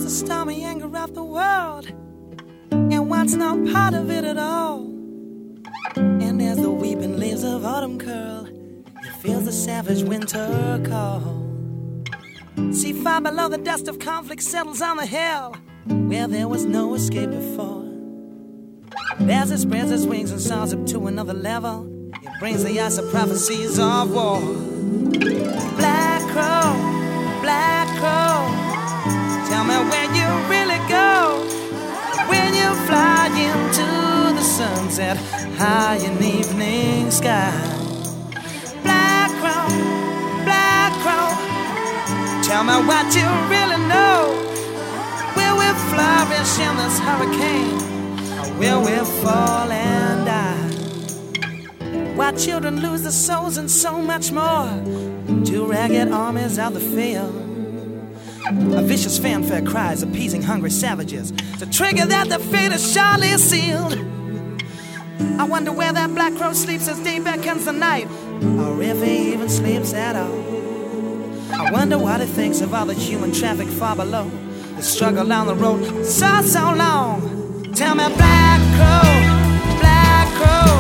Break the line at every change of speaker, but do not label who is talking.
the stormy anger of the world and wants no part of it at all. And as the weeping leaves of autumn curl, he feels the savage winter call. See, far below, the dust of conflict settles on the hill where there was no escape before. As it spreads its wings and soars up to another level, it brings the ice of prophecies of war. Black crow, tell me where you really go when you fly into the sunset high in the evening sky. Black crow, tell me what you really know. Will we flourish in this hurricane, or will we fall and die? Why children lose their souls and so much more to ragged armies of the field. A vicious fanfare cries appeasing hungry savages to trigger that the fate is surely sealed. I wonder where that black crow sleeps as day beckons the night, or if he even sleeps at all. I wonder what he thinks of all the human traffic far below, the struggle on the road so long. Tell me, black crow,